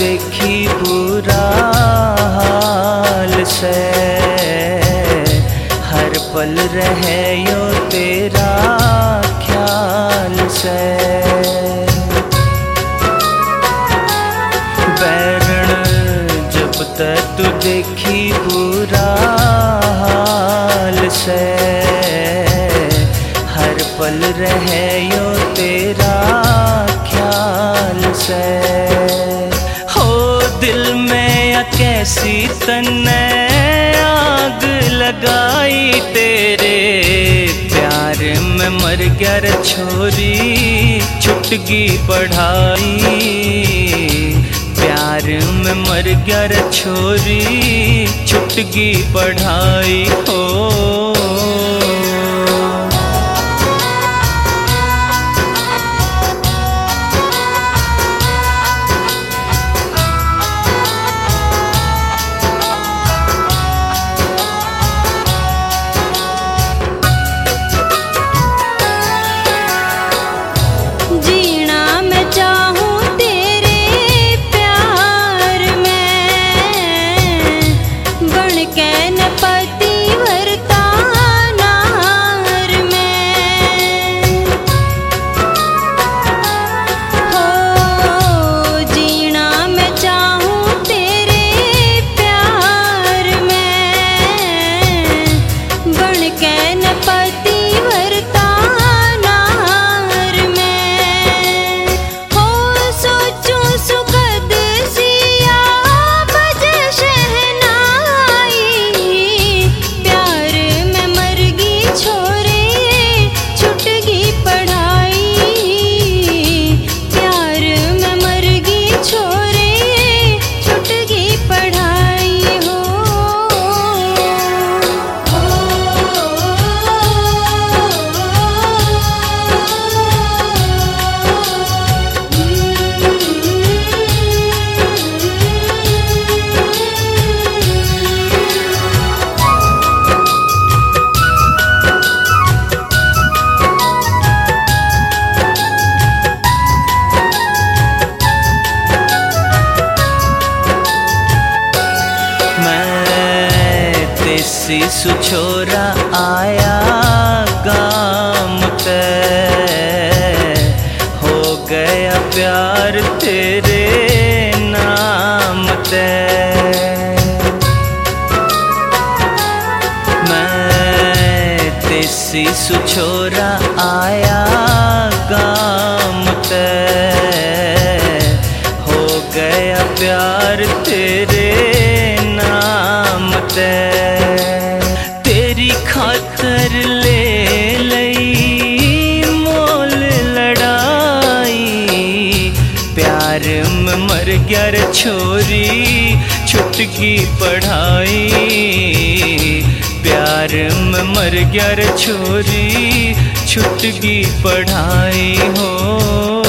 देखी बुरा हाल से, हर पल रहे यो तेरा ख्याल से। बैरण जब तक तू देखी बुरा हाल से, हर पल रहे यो तेरा ख्याल से। हो दिल में या कैसी तन्ने आग लगाई तेरे प्यार में, मर गया रे छोरी छुटगी पढ़ाई। प्यार में मर गया रे छोरी छुटगी पढ़ाई हो। देसी छोरा आया गाम ते, हो गया प्यार तेरे नाम ते। मैं देसी छोरा आया गाम ते, हो गया प्यार तेरे नाम ते। तेरी खातर ले लई मोल लड़ाई, प्यार में मर गया रे छोरी छुटगी पढ़ाई। प्यार में मर गया रे छोरी छुटगी पढ़ाई हो।